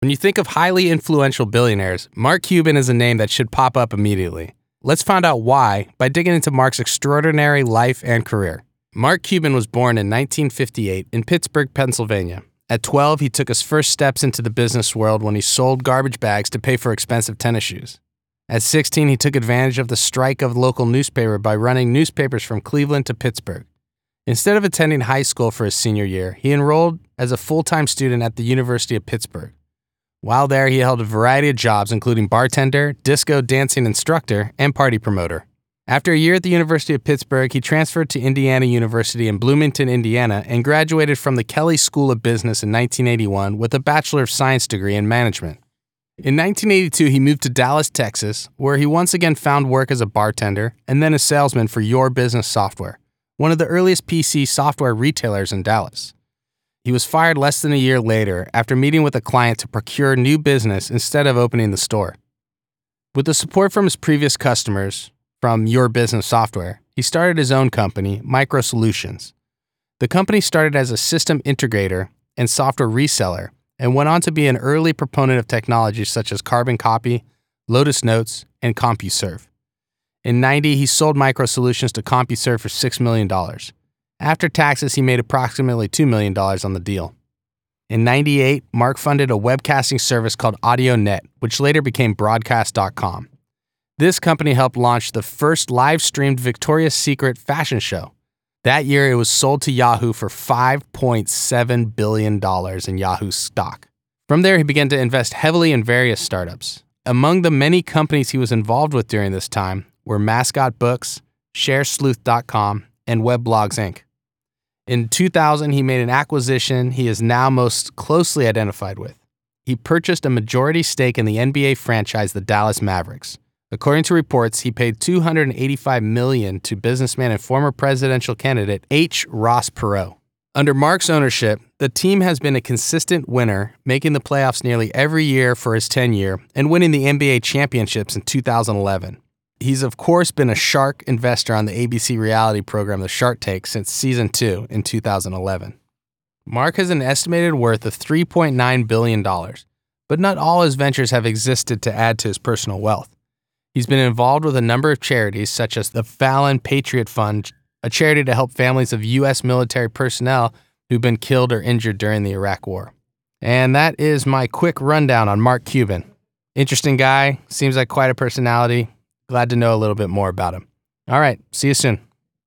When you think of highly influential billionaires, Mark Cuban is a name that should pop up immediately. Let's find out why by digging into Mark's extraordinary life and career. Mark Cuban was born in 1958 in Pittsburgh, Pennsylvania. At 12, he took his first steps into the business world when he sold garbage bags to pay for expensive tennis shoes. At 16, he took advantage of the strike of the local newspaper by running newspapers from Cleveland to Pittsburgh. Instead of attending high school for his senior year, he enrolled as a full-time student at the University of Pittsburgh. While there, he held a variety of jobs, including bartender, disco dancing instructor, and party promoter. After a year at the University of Pittsburgh, he transferred to Indiana University in Bloomington, Indiana, and graduated from the Kelley School of Business in 1981 with a Bachelor of Science degree in management. In 1982, he moved to Dallas, Texas, where he once again found work as a bartender and then a salesman for Your Business Software, one of the earliest PC software retailers in Dallas. He was fired less than a year later after meeting with a client to procure new business instead of opening the store. With the support from his previous customers from Your Business Software, he started his own company, Micro Solutions. The company started as a system integrator and software reseller and went on to be an early proponent of technologies such as Carbon Copy, Lotus Notes, and CompuServe. In 1990, he sold Micro Solutions to CompuServe for $6 million. After taxes, he made approximately $2 million on the deal. In 1998, Mark funded a webcasting service called AudioNet, which later became Broadcast.com. This company helped launch the first live-streamed Victoria's Secret fashion show. That year, it was sold to Yahoo for $5.7 billion in Yahoo stock. From there, he began to invest heavily in various startups. Among the many companies he was involved with during this time were Mascot Books, ShareSleuth.com, and Weblogs Inc. In 2000, he made an acquisition he is now most closely identified with. He purchased a majority stake in the NBA franchise, the Dallas Mavericks. According to reports, he paid $285 million to businessman and former presidential candidate H. Ross Perot. Under Mark's ownership, the team has been a consistent winner, making the playoffs nearly every year for his tenure and winning the NBA championships in 2011. He's, of course, been a shark investor on the ABC reality program The Shark Tank since Season 2 in 2011. Mark has an estimated worth of $3.9 billion, but not all his ventures have existed to add to his personal wealth. He's been involved with a number of charities, such as the Fallon Patriot Fund, a charity to help families of U.S. military personnel who've been killed or injured during the Iraq War. And that is my quick rundown on Mark Cuban. Interesting guy, seems like quite a personality. Glad to know a little bit more about him. All right, see you soon.